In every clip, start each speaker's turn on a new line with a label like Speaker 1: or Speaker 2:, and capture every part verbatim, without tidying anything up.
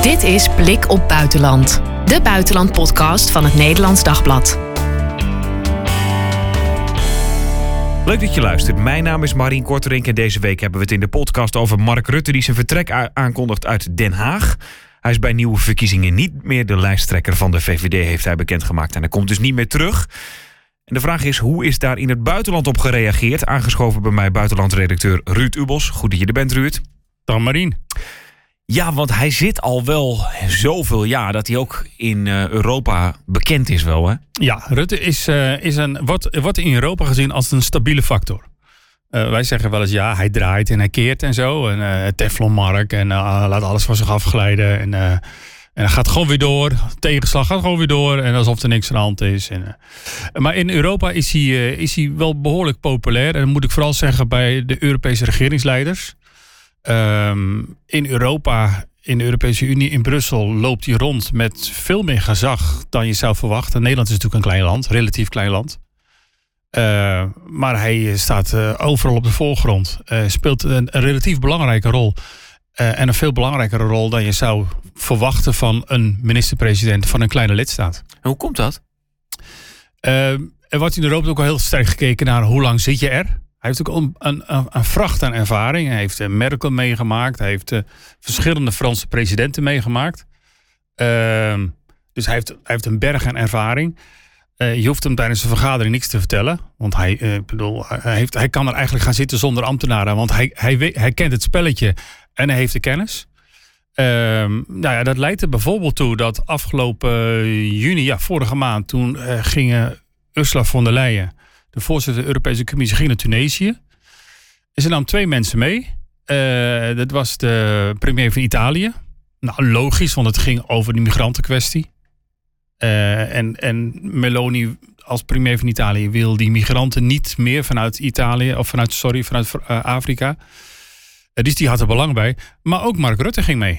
Speaker 1: Dit is Blik op Buitenland. De buitenlandpodcast van het Nederlands Dagblad.
Speaker 2: Leuk dat je luistert. Mijn naam is Marien Korterink en deze week hebben we het in de podcast over Mark Rutte die zijn vertrek a- aankondigt uit Den Haag. Hij is bij nieuwe verkiezingen niet meer de lijsttrekker van de V V D, heeft hij bekendgemaakt. En hij komt dus niet meer terug. En de vraag is, hoe is daar in het buitenland op gereageerd? Aangeschoven bij mij buitenlandredacteur Ruud Ubos. Goed dat je er bent, Ruud.
Speaker 3: Dan Marien.
Speaker 2: Ja, want hij zit al wel zoveel jaar dat hij ook in uh, Europa bekend is wel, hè?
Speaker 3: Ja, Rutte is, uh, is een, wordt, wordt in Europa gezien als een stabiele factor. Uh, wij zeggen wel eens, ja, hij draait en hij keert en zo. En uh, Teflon Mark en uh, laat alles van zich afglijden. En, uh, en hij gaat gewoon weer door. Tegenslag gaat gewoon weer door. En alsof er niks aan de hand is. En, uh, maar in Europa is hij, uh, is hij wel behoorlijk populair. En dat moet ik vooral zeggen bij de Europese regeringsleiders. Um, in Europa, in de Europese Unie, in Brussel loopt hij rond met veel meer gezag dan je zou verwachten. Nederland is natuurlijk een klein land, relatief klein land. Uh, maar hij staat uh, overal op de voorgrond. Uh, speelt een, een relatief belangrijke rol. Uh, en een veel belangrijkere rol dan je zou verwachten van een minister-president van een kleine lidstaat.
Speaker 2: En hoe komt dat?
Speaker 3: Uh, er wordt in Europa ook al heel sterk gekeken naar hoe lang zit je er. Hij heeft ook een, een, een vracht aan ervaring. Hij heeft Merkel meegemaakt. Hij heeft uh, verschillende Franse presidenten meegemaakt. Uh, dus hij heeft, hij heeft een berg aan ervaring. Uh, je hoeft hem tijdens een vergadering niks te vertellen. Want hij, uh, bedoel, hij, heeft, hij kan er eigenlijk gaan zitten zonder ambtenaren. Want hij, hij, weet, hij kent het spelletje en hij heeft de kennis. Uh, nou ja, dat leidt er bijvoorbeeld toe dat afgelopen juni, ja, vorige maand, toen uh, gingen Ursula von der Leyen, de voorzitter van de Europese Commissie, ging naar Tunesië. En ze nam twee mensen mee. Uh, dat was de premier van Italië. Nou, logisch, want het ging over de migrantenkwestie. Uh, en, en Meloni als premier van Italië wil die migranten niet meer vanuit Italië, of vanuit, sorry, vanuit uh, Afrika. Uh, dus die had er belang bij. Maar ook Mark Rutte ging mee.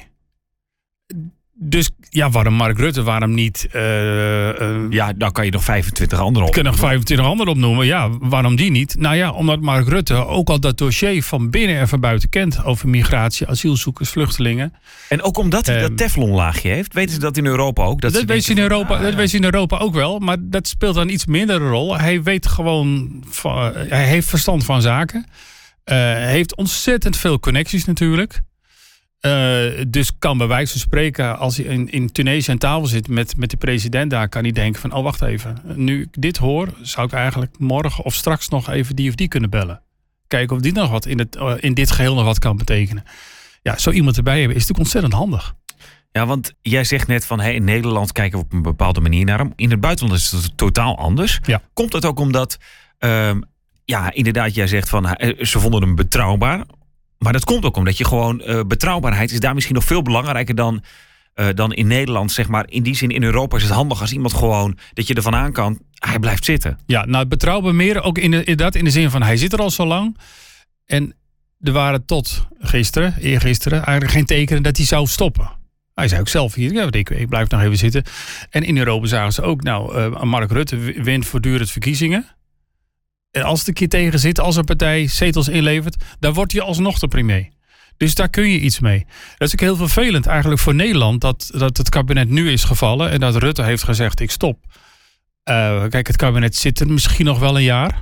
Speaker 3: Dus ja, waarom Mark Rutte, waarom niet? Uh, uh,
Speaker 2: ja, dan kan je nog vijfentwintig anderen op.
Speaker 3: Ik kan nog vijfentwintig anderen opnoemen. Ja, waarom die niet? Nou ja, omdat Mark Rutte ook al dat dossier van binnen en van buiten kent over migratie, asielzoekers, vluchtelingen.
Speaker 2: En ook omdat hij um, dat teflonlaagje heeft, weten ze dat in Europa ook? Dat,
Speaker 3: dat weet ze in Europa, ah, dat ja. weet ze in Europa ook wel, maar dat speelt dan iets minder een rol. Hij weet gewoon, van, hij heeft verstand van zaken. Uh, hij heeft ontzettend veel connecties natuurlijk. Uh, dus kan bij wijze van spreken, als hij in, in Tunesië aan tafel zit met, met de president daar, kan hij denken van, oh wacht even, nu ik dit hoor, zou ik eigenlijk morgen of straks nog even die of die kunnen bellen. Kijken of die nog wat in, het, uh, in dit geheel nog wat kan betekenen. Ja, zo iemand erbij hebben is natuurlijk ontzettend handig.
Speaker 2: Ja, want jij zegt net van, hey, in Nederland kijken we op een bepaalde manier naar hem. In het buitenland is het totaal anders.
Speaker 3: Ja.
Speaker 2: Komt dat ook omdat, uh, ja, inderdaad, jij zegt van, uh, ze vonden hem betrouwbaar. Maar dat komt ook omdat je gewoon, uh, betrouwbaarheid is daar misschien nog veel belangrijker dan, uh, dan in Nederland. Zeg maar. In die zin, in Europa is het handig als iemand gewoon, dat je ervan aan kan, hij blijft zitten.
Speaker 3: Ja, nou betrouwbaar meer, ook in de, inderdaad in de zin van, hij zit er al zo lang. En er waren tot gisteren, eergisteren, eigenlijk geen tekenen dat hij zou stoppen. Hij zei ook zelf hier, ja, ik, ik blijf nog even zitten. En in Europa zagen ze ook, nou, uh, Mark Rutte wint voortdurend verkiezingen. En als het een keer tegen zit, als een partij zetels inlevert, dan wordt hij alsnog de premier. Dus daar kun je iets mee. Dat is ook heel vervelend eigenlijk voor Nederland, dat, dat het kabinet nu is gevallen en dat Rutte heeft gezegd, ik stop. Uh, kijk, het kabinet zit er misschien nog wel een jaar.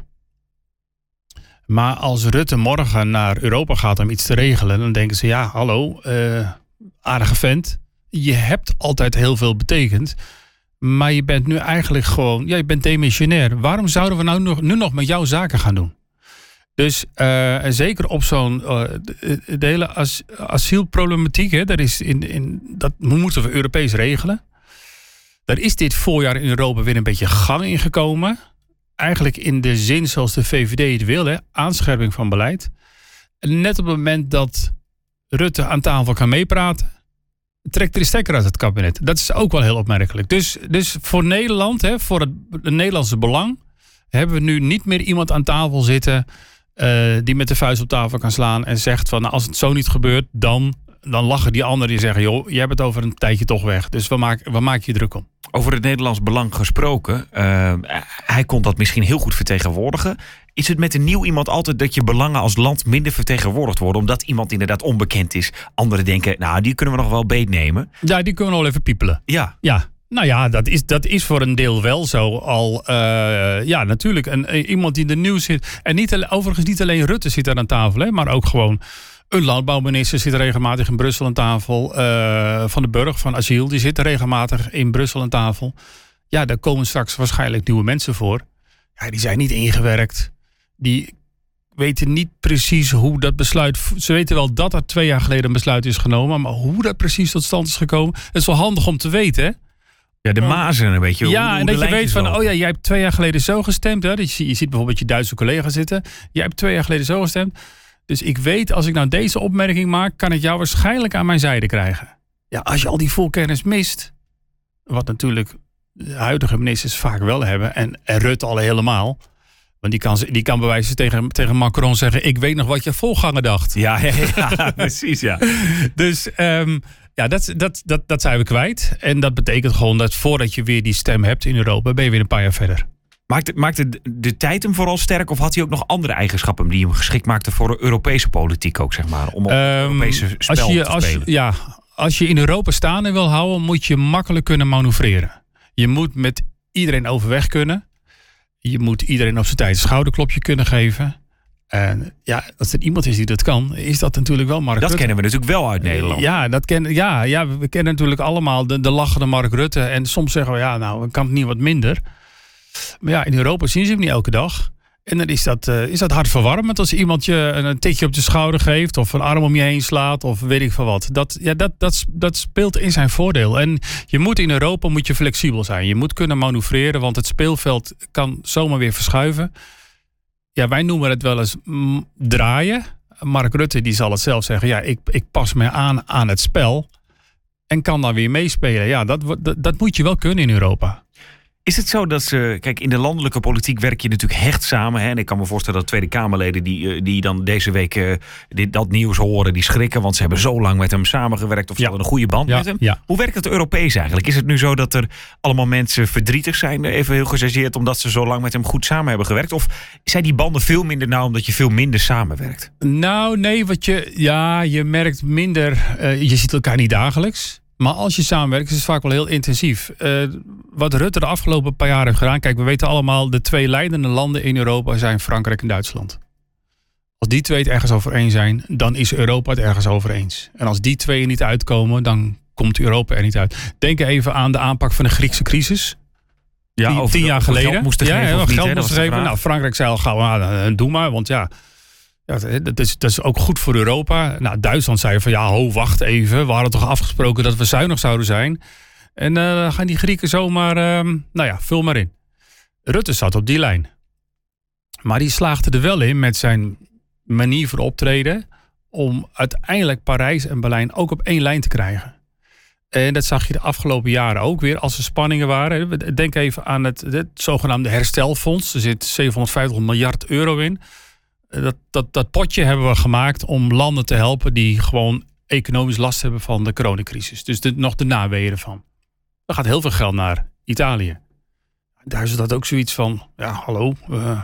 Speaker 3: Maar als Rutte morgen naar Europa gaat om iets te regelen, dan denken ze, ja, hallo, uh, aardige vent. Je hebt altijd heel veel betekend. Maar je bent nu eigenlijk gewoon, ja, je bent demissionair. Waarom zouden we nou nog, nu nog met jouw zaken gaan doen? Dus uh, zeker op zo'n uh, de, de hele as, asielproblematiek, hè, dat, is in, in, dat moeten we Europees regelen. Daar is dit voorjaar in Europa weer een beetje gang in gekomen. Eigenlijk in de zin zoals de V V D het wil, hè, aanscherping van beleid. En net op het moment dat Rutte aan tafel kan meepraten, trekt er de stekker uit het kabinet. Dat is ook wel heel opmerkelijk. Dus, dus voor Nederland, hè, voor het, het Nederlandse belang, hebben we nu niet meer iemand aan tafel zitten uh, die met de vuist op tafel kan slaan en zegt van, nou, als het zo niet gebeurt, dan dan lachen die anderen die zeggen, joh, jij bent over een tijdje toch weg. Dus waar maak, waar maak je je druk om?
Speaker 2: Over het Nederlands belang gesproken. Uh, hij kon dat misschien heel goed vertegenwoordigen. Is het met een nieuw iemand altijd dat je belangen als land minder vertegenwoordigd worden? Omdat iemand inderdaad onbekend is. Anderen denken, nou, die kunnen we nog wel beetnemen.
Speaker 3: Ja, die kunnen we nog even piepelen.
Speaker 2: Ja.
Speaker 3: Ja. Nou ja, dat is, dat is voor een deel wel zo. Al, uh, ja, natuurlijk. En, uh, iemand die in de nieuws zit. En niet, overigens niet alleen Rutte zit daar aan tafel. Hè, maar ook gewoon een landbouwminister zit regelmatig in Brussel aan tafel. Uh, Van den Burg van Asiel, die zit regelmatig in Brussel aan tafel. Ja, daar komen straks waarschijnlijk nieuwe mensen voor. Ja, die zijn niet ingewerkt. Die weten niet precies hoe dat besluit... Ze weten wel dat er twee jaar geleden een besluit is genomen. Maar hoe dat precies tot stand is gekomen... Het is wel handig om te weten, hè?
Speaker 2: Ja, de mazen een beetje.
Speaker 3: Ja,
Speaker 2: hoe,
Speaker 3: en
Speaker 2: hoe
Speaker 3: dat je weet van,
Speaker 2: lopen.
Speaker 3: oh ja, jij hebt twee jaar geleden zo gestemd. Hè? Je ziet bijvoorbeeld je Duitse collega zitten. Jij hebt twee jaar geleden zo gestemd. Dus ik weet, als ik nou deze opmerking maak, kan ik jou waarschijnlijk aan mijn zijde krijgen. Ja, als je al die voorkennis mist, wat natuurlijk de huidige ministers vaak wel hebben, en, en Rutte al helemaal. Want die kan, die kan bij wijze tegen, tegen Macron zeggen, ik weet nog wat je voorganger dacht.
Speaker 2: Ja, ja, ja precies, ja.
Speaker 3: Dus... Um, Ja, dat, dat, dat, dat zijn we kwijt. En dat betekent gewoon dat voordat je weer die stem hebt in Europa, ben je weer een paar jaar verder.
Speaker 2: Maakte, maakte de, de tijd hem vooral sterk of had hij ook nog andere eigenschappen die hem geschikt maakten voor de Europese politiek ook, zeg maar? Om op het um, Europese spel
Speaker 3: als je,
Speaker 2: te
Speaker 3: als,
Speaker 2: spelen.
Speaker 3: Ja, als je in Europa staande wil houden, moet je makkelijk kunnen manoeuvreren. Je moet met iedereen overweg kunnen. Je moet iedereen op zijn tijd een schouderklopje kunnen geven. En ja, als er iemand is die dat kan, is dat natuurlijk wel Mark
Speaker 2: dat
Speaker 3: Rutte.
Speaker 2: Dat kennen we natuurlijk wel uit Nederland.
Speaker 3: Ja, dat ken, ja, ja we kennen natuurlijk allemaal de, de lachende Mark Rutte. En soms zeggen we, ja, nou, kan het niet wat minder. Maar ja, in Europa zien ze hem niet elke dag. En dan is dat, uh, is dat hartverwarmend als iemand je een, een tikje op de schouder geeft, of een arm om je heen slaat, of weet ik veel wat. Dat, ja, dat, dat, dat speelt in zijn voordeel. En je moet in Europa moet je flexibel zijn. Je moet kunnen manoeuvreren, want het speelveld kan zomaar weer verschuiven. Ja, wij noemen het wel eens mm, draaien. Mark Rutte die zal het zelf zeggen. Ja, ik, ik pas me aan aan het spel. En kan dan weer meespelen. Ja, dat, dat, dat moet je wel kunnen in Europa.
Speaker 2: Is het zo dat ze... Kijk, in de landelijke politiek werk je natuurlijk hecht samen. Hè? En ik kan me voorstellen dat Tweede Kamerleden die, die dan deze week uh, dit, dat nieuws horen, die schrikken. Want ze hebben zo lang met hem samengewerkt of ze
Speaker 3: ja.
Speaker 2: hadden een goede band
Speaker 3: ja,
Speaker 2: met hem.
Speaker 3: Ja.
Speaker 2: Hoe werkt het Europees eigenlijk? Is het nu zo dat er allemaal mensen verdrietig zijn, even heel gechargeerd, omdat ze zo lang met hem goed samen hebben gewerkt? Of zijn die banden veel minder nauw omdat je veel minder samenwerkt?
Speaker 3: Nou, nee, wat je... Ja, je merkt minder... Uh, je ziet elkaar niet dagelijks. Maar als je samenwerkt, is het vaak wel heel intensief. Uh, wat Rutte de afgelopen paar jaar heeft gedaan... Kijk, we weten allemaal, de twee leidende landen in Europa zijn Frankrijk en Duitsland. Als die twee het ergens over eens zijn, dan is Europa het ergens over eens. En als die twee er niet uitkomen, dan komt Europa er niet uit. Denk even aan de aanpak van de Griekse crisis.
Speaker 2: Ja,
Speaker 3: tien,
Speaker 2: over
Speaker 3: tien
Speaker 2: de,
Speaker 3: jaar
Speaker 2: over
Speaker 3: geleden.
Speaker 2: Geld moesten
Speaker 3: ja,
Speaker 2: geven
Speaker 3: ja,
Speaker 2: of niet,
Speaker 3: geld
Speaker 2: hè?
Speaker 3: moesten geven. Nou, Frankrijk zei al gauw, nou, doe maar, want ja... Ja, dat, is, dat is ook goed voor Europa. Nou, Duitsland zei van ja, ho, wacht even. We hadden toch afgesproken dat we zuinig zouden zijn. En dan uh, gaan die Grieken zomaar, uh, nou ja, vul maar in. Rutte zat op die lijn. Maar die slaagde er wel in met zijn manier van optreden om uiteindelijk Parijs en Berlijn ook op één lijn te krijgen. En dat zag je de afgelopen jaren ook weer als er spanningen waren. Denk even aan het, het zogenaamde herstelfonds. Er zit zevenhonderdvijftig miljard euro in. Dat, dat, dat potje hebben we gemaakt om landen te helpen die gewoon economisch last hebben van de coronacrisis. Dus de, nog de naweeën ervan. Er gaat heel veel geld naar Italië. Daar is dat ook zoiets van, ja, hallo, uh,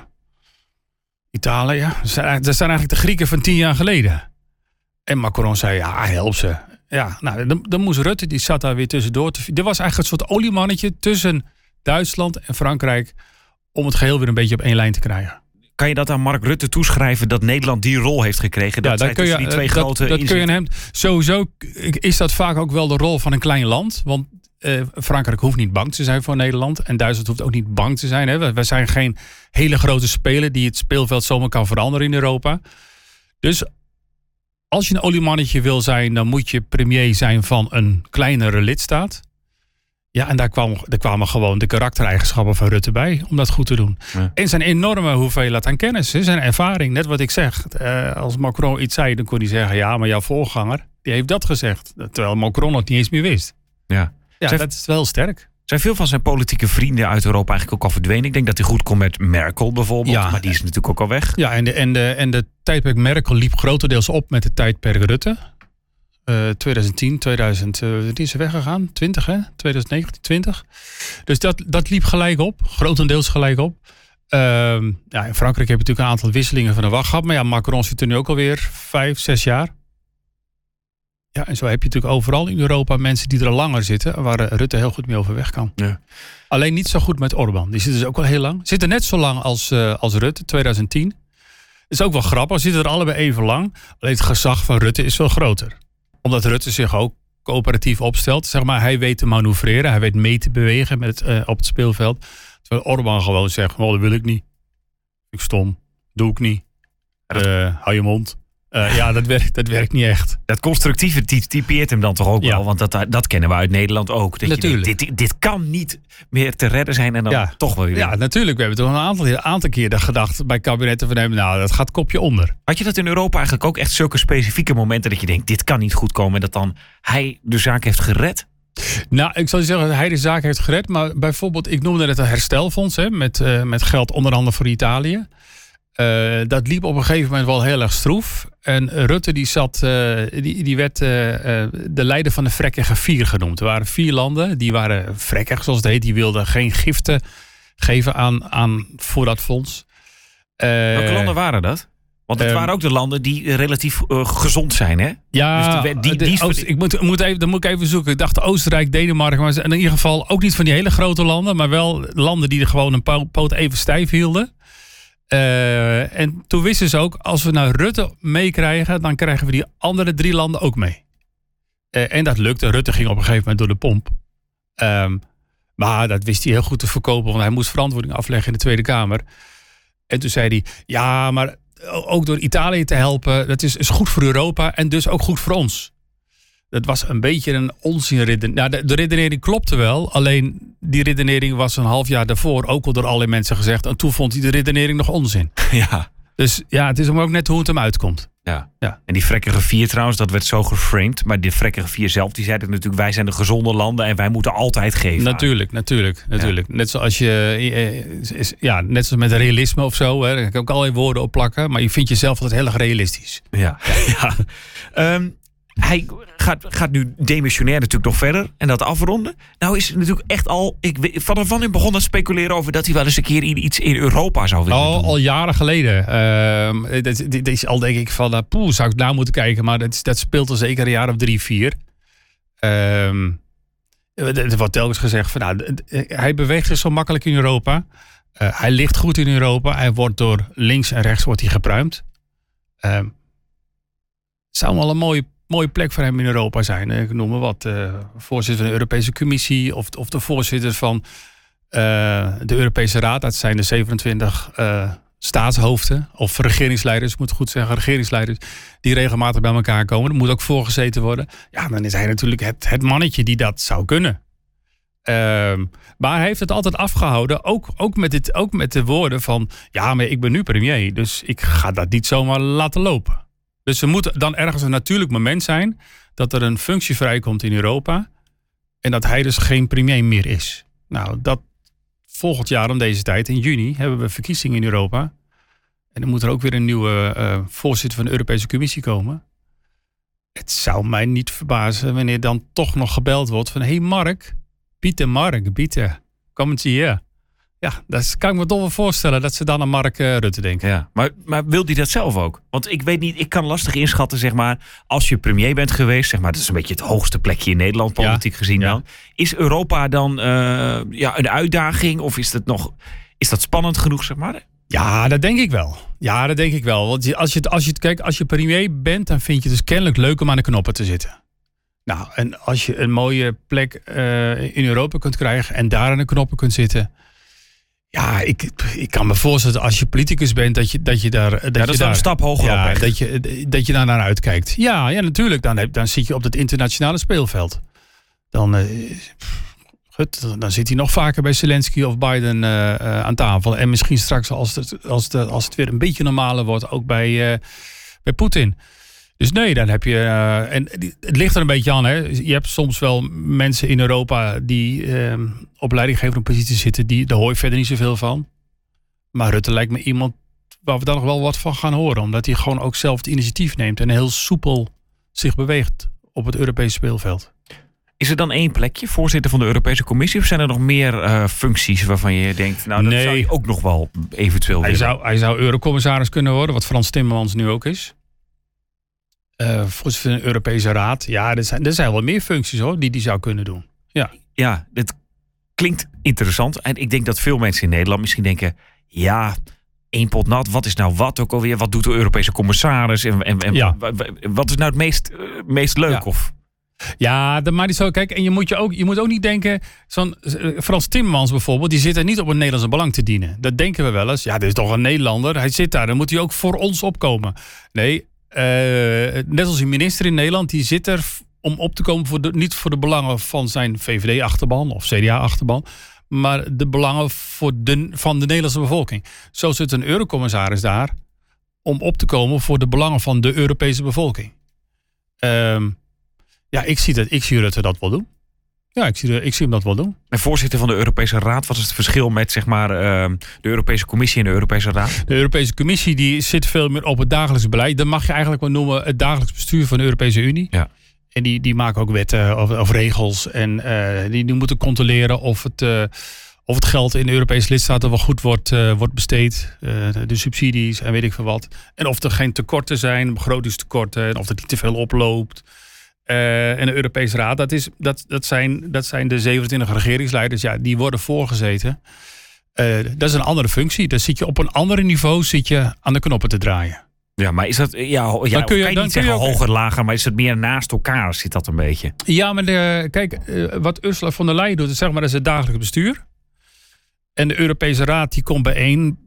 Speaker 3: Italië, ja. Dat zijn, dat zijn eigenlijk de Grieken van tien jaar geleden. En Macron zei, ja, help ze. Ja, nou, dan, dan moest Rutte, die zat daar weer tussendoor. Te, dit was eigenlijk een soort oliemannetje tussen Duitsland en Frankrijk om het geheel weer een beetje op één lijn te krijgen.
Speaker 2: Kan je dat aan Mark Rutte toeschrijven dat Nederland die rol heeft gekregen? Dat
Speaker 3: ja, dat kun je,
Speaker 2: die twee
Speaker 3: dat,
Speaker 2: grote
Speaker 3: dat kun je hem. Sowieso is dat vaak ook wel de rol van een klein land. Want uh, Frankrijk hoeft niet bang te zijn voor Nederland. En Duitsland hoeft ook niet bang te zijn. Hè. We, we zijn geen hele grote speler die het speelveld zomaar kan veranderen in Europa. Dus als je een oliemannetje wil zijn, dan moet je premier zijn van een kleinere lidstaat. Ja, en daar, kwam, daar kwamen gewoon de karaktereigenschappen van Rutte bij om dat goed te doen. Ja. En zijn enorme hoeveelheid aan kennis, zijn ervaring. Net wat ik zeg. Uh, als Macron iets zei, dan kon hij zeggen, ja, maar jouw voorganger, die heeft dat gezegd. Terwijl Macron het niet eens meer wist.
Speaker 2: Ja,
Speaker 3: ja
Speaker 2: zijn,
Speaker 3: dat is wel sterk.
Speaker 2: Zijn veel van zijn politieke vrienden uit Europa eigenlijk ook al verdwenen? Ik denk dat hij goed kon met Merkel bijvoorbeeld, ja, maar die is natuurlijk ook al weg.
Speaker 3: Ja, en de, en de, en de tijdperk Merkel liep grotendeels op met de tijdperk Rutte. Uh, twintig tien, tweeduizend, uh, die is er weggegaan. twintig hè? twintig negentien, twintig. Dus dat, dat liep gelijk op. Grotendeels gelijk op. Uh, ja, in Frankrijk heb je natuurlijk een aantal wisselingen van de wacht gehad. Maar ja, Macron zit er nu ook alweer vijf, zes jaar. Ja, en zo heb je natuurlijk overal in Europa mensen die er al langer zitten. Waar Rutte heel goed mee overweg kan. Ja. Alleen niet zo goed met Orbán. Die zit dus ook al heel lang. Zit er net zo lang als, uh, als Rutte, twintig tien. Dat is ook wel grappig. Ze zitten er allebei even lang. Alleen het gezag van Rutte is veel groter. Omdat Rutte zich ook coöperatief opstelt. Zeg maar, hij weet te manoeuvreren. Hij weet mee te bewegen met, uh, op het speelveld. Terwijl Orbán gewoon zegt, oh, dat wil ik niet. Ik stom. Doe ik niet. Uh, hou je mond. Uh, ja, dat werkt, dat werkt niet echt.
Speaker 2: Dat constructieve typeert hem dan toch ook ja. wel? Want dat, dat kennen we uit Nederland ook. Dat natuurlijk. Je denkt, dit, dit kan niet meer te redden zijn en dan ja. toch wel weer.
Speaker 3: Ja, natuurlijk. We hebben toch een aantal, een aantal keer gedacht bij kabinetten van hem, nou, dat gaat kopje onder.
Speaker 2: Had je dat in Europa eigenlijk ook echt zulke specifieke momenten dat je denkt, dit kan niet goed komen en dat dan hij de zaak heeft gered?
Speaker 3: Nou, ik zal je zeggen dat hij de zaak heeft gered. Maar bijvoorbeeld, ik noemde het een herstelfonds hè, met, uh, met geld onder andere voor Italië. Uh, dat liep op een gegeven moment wel heel erg stroef. En Rutte die zat, uh, die, die werd uh, uh, de leider van de vrekkige vier genoemd. Er waren vier landen, die waren vrekkig zoals het heet. Die wilden geen giften geven aan, aan voor dat fonds.
Speaker 2: Uh, Welke landen waren dat? Want het um, waren ook de landen die relatief uh, gezond zijn, hè?
Speaker 3: Ja, dus die, die, die, Oost, ik moet, moet even, dan moet ik even zoeken. Ik dacht Oostenrijk, Denemarken, maar in ieder geval ook niet van die hele grote landen, maar wel landen die er gewoon een poot even stijf hielden. Uh, en toen wisten ze ook, als we nou Rutte meekrijgen, dan krijgen we die andere drie landen ook mee. Uh, en dat lukte. Rutte ging op een gegeven moment door de pomp. Um, maar dat wist hij heel goed te verkopen, want hij moest verantwoording afleggen in de Tweede Kamer. En toen zei hij, ja, maar ook door Italië te helpen, dat is, is goed voor Europa en dus ook goed voor ons. Dat was een beetje een onzinredenering. Nou, de, de redenering klopte wel, alleen die redenering was een half jaar daarvoor ook al door allerlei mensen gezegd. En toen vond hij de redenering nog onzin.
Speaker 2: Ja.
Speaker 3: Dus ja, het is hem ook net hoe het hem uitkomt.
Speaker 2: Ja. ja. En die vrekkige vier trouwens, dat werd zo geframed. Maar die vrekkige vier zelf, die zeiden natuurlijk, wij zijn de gezonde landen en wij moeten altijd geven.
Speaker 3: Natuurlijk, natuurlijk, natuurlijk. Ja. Net zoals je, ja, net zoals met realisme of zo. Hè, daar kan ik ook allerlei woorden op plakken. Maar je vindt jezelf altijd heel erg realistisch.
Speaker 2: Ja, ja. ja. Um, Hij gaat, gaat nu demissionair natuurlijk nog verder en dat afronden. Nou is het natuurlijk echt al, ik weet, vanaf wanneer begon dat speculeren over dat hij wel eens een keer iets in Europa zou willen
Speaker 3: al,
Speaker 2: doen?
Speaker 3: Al jaren geleden. Uh, dat, dit is al denk ik van, uh, poeh, zou ik nou moeten kijken. Maar dat, dat speelt al zeker een jaar of drie, vier. Uh, er wordt telkens gezegd van, nou, hij beweegt zich zo makkelijk in Europa. Uh, hij ligt goed in Europa. Hij wordt door links en rechts wordt hij gepruimd. Uh, het zou wel een mooie mooie plek voor hem in Europa zijn. Ik noem maar wat. Uh, voorzitter van de Europese Commissie of, of de voorzitter van uh, de Europese Raad. Dat zijn de zevenentwintig uh, staatshoofden of regeringsleiders, moet ik goed zeggen, regeringsleiders die regelmatig bij elkaar komen. Er moet ook voorgezeten worden. Ja, dan is hij natuurlijk het, het mannetje die dat zou kunnen. Uh, maar hij heeft het altijd afgehouden, ook, ook, met dit, ook met de woorden van, ja, maar ik ben nu premier, dus ik ga dat niet zomaar laten lopen. Dus er moet dan ergens een natuurlijk moment zijn dat er een functie vrijkomt in Europa en dat hij dus geen premier meer is. Nou, dat volgend jaar om deze tijd, in juni, hebben we verkiezingen in Europa. En dan moet er ook weer een nieuwe uh, voorzitter van de Europese Commissie komen. Het zou mij niet verbazen wanneer dan toch nog gebeld wordt van, hey Mark, bitte Mark, bitte, kom eens hier. Ja, dat kan ik me toch wel voorstellen dat ze dan aan Mark uh, Rutte denken.
Speaker 2: Ja, maar, maar wil hij dat zelf ook? Want ik weet niet, ik kan lastig inschatten, zeg maar, als je premier bent geweest, zeg maar, dat is een beetje het hoogste plekje in Nederland, politiek ja, gezien ja. dan. Is Europa dan uh, ja, een uitdaging of is dat nog, is dat spannend genoeg, zeg maar?
Speaker 3: Ja, dat denk ik wel. Ja, dat denk ik wel. Want als je, als je, kijk, als je premier bent, dan vind je het dus kennelijk leuk om aan de knoppen te zitten. Nou, en als je een mooie plek uh, in Europa kunt krijgen en daar aan de knoppen kunt zitten. Ja, ik, ik kan me voorstellen als je politicus bent dat je, dat je daar. Dat,
Speaker 2: ja, dat
Speaker 3: je
Speaker 2: is
Speaker 3: daar,
Speaker 2: een stap hoger
Speaker 3: ja,
Speaker 2: op.
Speaker 3: Dat je, dat je daar naar uitkijkt. Ja, ja natuurlijk. Dan, dan zit je op het internationale speelveld. Dan, uh, goed, dan zit hij nog vaker bij Zelensky of Biden uh, uh, aan tafel. En misschien straks, als het, als, het, als het weer een beetje normaler wordt, ook bij, uh, bij Poetin. Dus nee, dan heb je... Uh, en het ligt er een beetje aan. Hè. Je hebt soms wel mensen in Europa die uh, op leidinggevende positie zitten. Die, daar hoor je verder niet zoveel van. Maar Rutte lijkt me iemand waar we dan nog wel wat van gaan horen. Omdat hij gewoon ook zelf het initiatief neemt. En heel soepel zich beweegt op het Europese speelveld.
Speaker 2: Is er dan één plekje, voorzitter van de Europese Commissie? Of zijn er nog meer uh, functies waarvan je denkt... nou, dat
Speaker 3: nee.
Speaker 2: zou je ook nog wel eventueel
Speaker 3: hij
Speaker 2: willen?
Speaker 3: zou, hij zou eurocommissaris kunnen worden, wat Frans Timmermans nu ook is. Uh, voorzitter van de Europese Raad. Ja, er zijn, er zijn wel meer functies hoor, die die zou kunnen doen. Ja,
Speaker 2: ja, dit klinkt interessant. En ik denk dat veel mensen in Nederland misschien denken... ja, één pot nat, wat is nou wat ook alweer? Wat doet de Europese commissaris? En, en, en
Speaker 3: ja.
Speaker 2: wat is nou het meest, uh, meest leuk?
Speaker 3: Ja.
Speaker 2: Of...
Speaker 3: Ja, maar die zo. Kijk, en je moet je ook, je moet ook niet denken. Zo'n uh, Frans Timmermans bijvoorbeeld, die zit er niet op het Nederlandse belang te dienen. Dat denken we wel eens. Ja, dit is toch een Nederlander. Hij zit daar, dan moet hij ook voor ons opkomen. Nee, uh, net als een minister in Nederland, die zit er om op te komen voor de, niet voor de belangen van zijn V V D-achterban of C D A-achterban, maar de belangen voor de, van de Nederlandse bevolking. Zo zit een eurocommissaris daar om op te komen voor de belangen van de Europese bevolking. Um, Ja, ik zie, dat, ik zie Rutte dat wel doen. Ja, ik zie, ik zie hem dat wel doen.
Speaker 2: En voorzitter van de Europese Raad, wat is het verschil met zeg maar, uh, de Europese Commissie en de Europese Raad?
Speaker 3: De Europese Commissie die zit veel meer op het dagelijks beleid. Dat mag je eigenlijk wel noemen het dagelijks bestuur van de Europese Unie.
Speaker 2: Ja.
Speaker 3: En die, die maken ook wetten of, of regels. En uh, die, die moeten controleren of het, uh, of het geld in de Europese lidstaten wel goed wordt, uh, wordt besteed. Uh, de, de subsidies en weet ik veel wat. En of er geen tekorten zijn, begrotingstekorten. En of er niet te veel oploopt. Uh, en de Europese Raad, dat, is, dat, dat, zijn, dat zijn de zevenentwintig regeringsleiders, ja, die worden voorgezeten. Uh, dat is een andere functie. Dan zit je op een ander niveau zit je aan de knoppen te draaien.
Speaker 2: Ja, maar is dat, ja, ja
Speaker 3: dan kun je,
Speaker 2: kan je
Speaker 3: dan
Speaker 2: niet
Speaker 3: kun
Speaker 2: zeggen
Speaker 3: je ook,
Speaker 2: hoger, lager, maar is het meer naast elkaar, zit dat een beetje?
Speaker 3: Ja, maar de, kijk, uh, wat Ursula von der Leyen doet, zeg maar, dat is het dagelijks bestuur. En de Europese Raad, die komt bijeen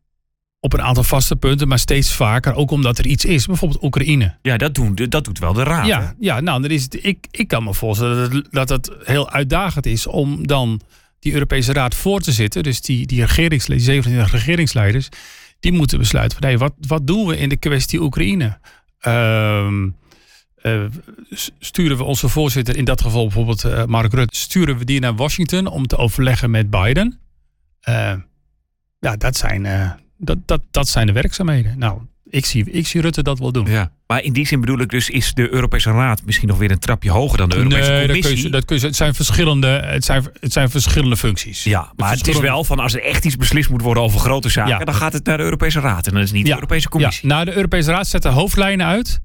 Speaker 3: op een aantal vaste punten, maar steeds vaker. Ook omdat er iets is. Bijvoorbeeld Oekraïne.
Speaker 2: Ja, dat, doen, dat doet wel de Raad.
Speaker 3: Ja,
Speaker 2: hè?
Speaker 3: ja nou, dan is het, ik, ik kan me voorstellen dat het, dat het heel uitdagend is om dan die Europese Raad voor te zitten. Dus die, die, regeringsleiders, die zevenentwintig regeringsleiders, die moeten besluiten van, hey, wat, wat doen we in de kwestie Oekraïne? Uh, uh, sturen we onze voorzitter, in dat geval bijvoorbeeld uh, Mark Rutte, sturen we die naar Washington om te overleggen met Biden? Uh, ja, dat zijn... Uh, Dat, dat, dat zijn de werkzaamheden. Nou, ik zie, ik zie Rutte dat wel doen.
Speaker 2: Ja. Maar in die zin bedoel ik dus, is de Europese Raad misschien nog weer een trapje hoger dan de Europese
Speaker 3: nee,
Speaker 2: Commissie?
Speaker 3: Dat kun je, dat kun je, het, zijn verschillende, het, zijn, het zijn verschillende functies.
Speaker 2: Ja, maar het is wel van als er echt iets beslist moet worden over grote zaken,
Speaker 3: ja.
Speaker 2: dan gaat het naar de Europese Raad. En dan is het niet
Speaker 3: ja.
Speaker 2: de Europese Commissie.
Speaker 3: Ja. Nou, de Europese Raad zet de hoofdlijnen uit.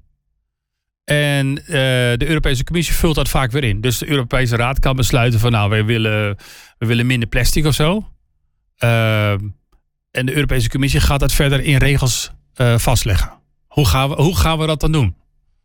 Speaker 3: En uh, de Europese Commissie vult dat vaak weer in. Dus de Europese Raad kan besluiten van, nou, wij willen, we willen minder plastic of zo. Uh, En de Europese Commissie gaat dat verder in regels uh, vastleggen. Hoe gaan, we, hoe gaan we dat dan doen?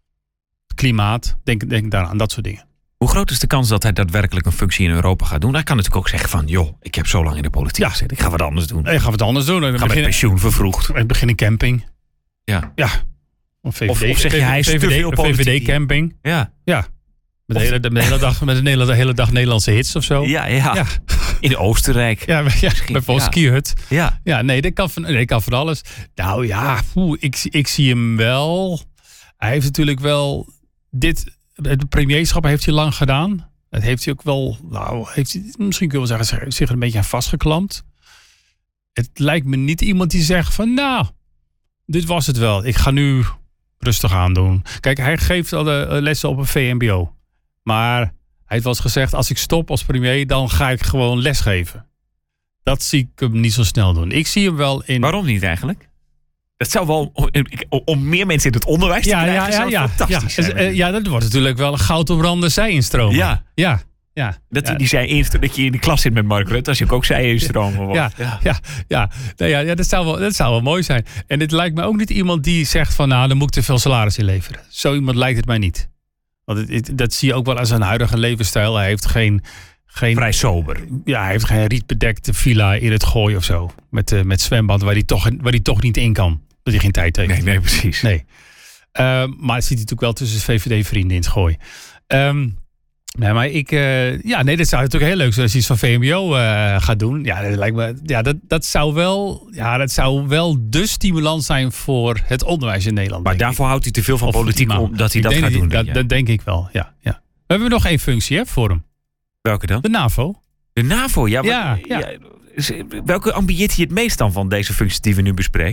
Speaker 3: Klimaat, denk, denk daaraan, dat soort dingen.
Speaker 2: Hoe groot is de kans dat hij daadwerkelijk een functie in Europa gaat doen? Hij kan natuurlijk ook zeggen van, joh, ik heb zo lang in de politiek
Speaker 3: ja.
Speaker 2: gezeten. Ik ga wat anders doen.
Speaker 3: Ik ga wat anders doen.
Speaker 2: Ik ga met pensioen vervroegd.
Speaker 3: Ik begin een camping.
Speaker 2: Ja.
Speaker 3: Ja. Of, V V D,
Speaker 2: of, of zeg je, hij is te veel politiek.
Speaker 3: V V D-camping.
Speaker 2: Ja.
Speaker 3: Ja. Met de, hele, de, de hele dag, met de hele, de hele dag Nederlandse hits of zo.
Speaker 2: Ja, ja. ja. In Oostenrijk.
Speaker 3: Ja, ja bijvoorbeeld ja. skihut.
Speaker 2: Ja.
Speaker 3: Ja, nee, dat kan van, nee, dat kan van alles. Nou ja, poeh, ik, ik zie hem wel. Hij heeft natuurlijk wel dit, het premierschap heeft hij lang gedaan. Dat heeft hij ook wel, nou, heeft hij, misschien kun je wel zeggen, zich er een beetje aan vastgeklampt. Het lijkt me niet iemand die zegt van, nou, dit was het wel. Ik ga nu rustig aan doen. Kijk, hij geeft al de lessen op een V M B O. Maar hij heeft wel eens gezegd, als ik stop als premier, dan ga ik gewoon lesgeven. Dat zie ik hem niet zo snel doen. Ik zie hem wel in...
Speaker 2: Waarom niet eigenlijk? Dat zou wel, om, om meer mensen in het onderwijs te
Speaker 3: ja,
Speaker 2: krijgen,
Speaker 3: ja,
Speaker 2: zou
Speaker 3: ja,
Speaker 2: fantastisch
Speaker 3: ja.
Speaker 2: zijn.
Speaker 3: Ja, dat wordt natuurlijk wel een goud op randen zij-instromen.
Speaker 2: Ja.
Speaker 3: Ja. Ja.
Speaker 2: Dat,
Speaker 3: ja.
Speaker 2: Die zei dat je in de klas zit met Mark Rutte, als je ook zij-instromen wordt.
Speaker 3: Ja, ja. ja, ja. Nou ja, ja dat, zou wel, dat zou wel mooi zijn. En dit lijkt me ook niet iemand die zegt van, nou, dan moet ik te veel salaris inleveren. Zo iemand lijkt het mij niet. Want het, het, dat zie je ook wel aan zijn huidige levensstijl. Hij heeft geen... geen
Speaker 2: Vrij sober.
Speaker 3: Ja, hij heeft geen rietbedekte villa in het Gooi of zo. Met, uh, met zwembad waar hij, toch, waar hij toch niet in kan. Dat hij geen tijd heeft.
Speaker 2: Nee, nee, precies.
Speaker 3: Nee. Uh, maar het zit natuurlijk wel tussen V V D-vrienden in het Gooi. Um, nee, maar ik... Uh, ja, nee, dat zou natuurlijk heel leuk zijn als hij iets van V M B O uh, gaat doen. Ja, dat lijkt me... Ja, dat, dat zou wel... Ja, dat zou wel de stimulans zijn voor het onderwijs in Nederland.
Speaker 2: Maar daarvoor ik. houdt hij te veel van of politiek om dat hij
Speaker 3: ik
Speaker 2: dat gaat
Speaker 3: dat,
Speaker 2: doen.
Speaker 3: Dat,
Speaker 2: ja.
Speaker 3: dat denk ik wel, ja, ja. We hebben nog één functie, hè, voor hem.
Speaker 2: Welke dan?
Speaker 3: De NAVO.
Speaker 2: De NAVO, ja.
Speaker 3: Ja,
Speaker 2: maar,
Speaker 3: ja.
Speaker 2: ja. Welke ambieert hij het meest dan van deze functies die we nu bespreken?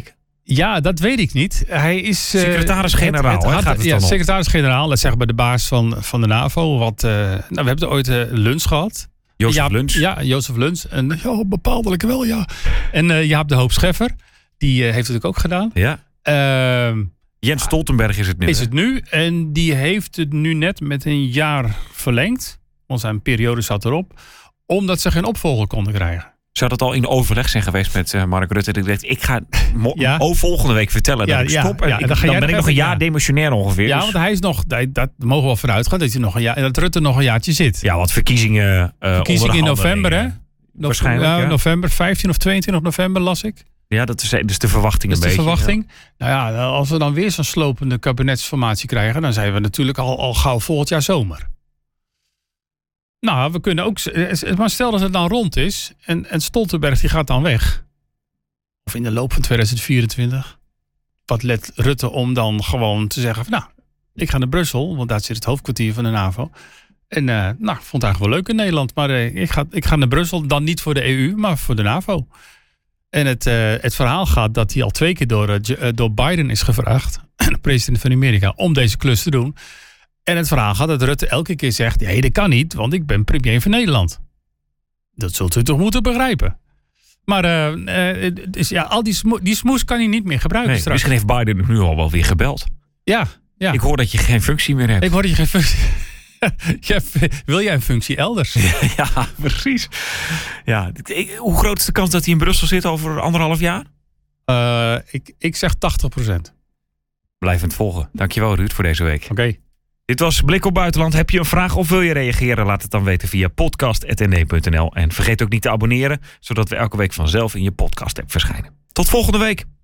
Speaker 3: Ja, dat weet ik niet. Hij is... Uh,
Speaker 2: secretaris-generaal,
Speaker 3: het, het had,
Speaker 2: gaat het
Speaker 3: ja,
Speaker 2: dan om?
Speaker 3: secretaris-generaal, dat zeggen bij de baas van, van de NAVO. Wat, uh, nou, we hebben ooit uh, lunch gehad.
Speaker 2: Jozef
Speaker 3: Jaap,
Speaker 2: Luns.
Speaker 3: Ja, Jozef Luns. En ja, bepaaldelijk wel, ja. En uh, Jaap de Hoop Scheffer, die uh, heeft het natuurlijk ook gedaan.
Speaker 2: Ja.
Speaker 3: Uh,
Speaker 2: Jens Stoltenberg is het nu.
Speaker 3: Is
Speaker 2: hè?
Speaker 3: het nu. En die heeft het nu net met een jaar verlengd. Want zijn periode zat erop. Omdat ze geen opvolger konden krijgen.
Speaker 2: Zou dat al in overleg zijn geweest met uh, Mark Rutte? Dat ik dacht, ik ga mo-
Speaker 3: Ja.
Speaker 2: oh, volgende week vertellen
Speaker 3: Ja,
Speaker 2: dat ik
Speaker 3: ja,
Speaker 2: stop. En
Speaker 3: ja,
Speaker 2: ik,
Speaker 3: dan ga
Speaker 2: dan
Speaker 3: jij
Speaker 2: ben ik
Speaker 3: nog
Speaker 2: nog een
Speaker 3: even-
Speaker 2: jaar
Speaker 3: ja.
Speaker 2: demissionair ongeveer.
Speaker 3: Ja,
Speaker 2: dus-
Speaker 3: want hij is nog... Dat, dat mogen we wel vooruit gaan. Dat, hij nog een jaar, dat Rutte nog een jaartje zit.
Speaker 2: ja, wat verkiezingen. Uh,
Speaker 3: Verkiezing in november, hè?
Speaker 2: Waarschijnlijk,
Speaker 3: ja,
Speaker 2: ja.
Speaker 3: november, vijftien of tweeëntwintig november las ik.
Speaker 2: Ja, dat is dus de verwachting
Speaker 3: Dat
Speaker 2: een
Speaker 3: is de
Speaker 2: beetje.
Speaker 3: verwachting. Nou ja, als we dan weer zo'n slopende kabinetsformatie krijgen... dan zijn we natuurlijk al, al gauw volgend jaar zomer. Nou, we kunnen ook... Maar stel dat het dan rond is... en, en Stoltenberg die gaat dan weg... of in de loop van tweeduizend vierentwintig... wat let Rutte om dan gewoon te zeggen... van, nou, ik ga naar Brussel... want daar zit het hoofdkwartier van de NAVO... En uh, nou, ik vond het eigenlijk wel leuk in Nederland. Maar uh, ik, ga, ik ga naar Brussel. Dan niet voor de E U, maar voor de NAVO. En het, uh, het verhaal gaat dat hij al twee keer door, uh, door Biden is gevraagd. De president van Amerika. Om deze klus te doen. En het verhaal gaat dat Rutte elke keer zegt. Nee, dat kan niet. Want ik ben premier van Nederland. Dat zult u toch moeten begrijpen. Maar uh, uh, dus, ja, al die, smo- die smoes kan hij niet meer gebruiken
Speaker 2: Nee,
Speaker 3: straks.
Speaker 2: misschien heeft Biden nu al wel weer gebeld.
Speaker 3: Ja, ja.
Speaker 2: Ik hoor dat je geen functie meer hebt.
Speaker 3: Ik hoor dat je geen functie... Ja, wil jij een functie elders?
Speaker 2: Ja, precies. Ja, ik- hoe groot is de kans dat hij in Brussel zit over anderhalf jaar?
Speaker 3: Uh, ik, ik zeg tachtig procent.
Speaker 2: Blijvend volgen. Dankjewel Ruud voor deze week.
Speaker 3: Oké. Okay.
Speaker 2: Dit was Blik op Buitenland. Heb je een vraag of wil je reageren? Laat het dan weten via podcast punt n e punt n l. En vergeet ook niet te abonneren, zodat we elke week vanzelf in je podcast app verschijnen. Tot volgende week.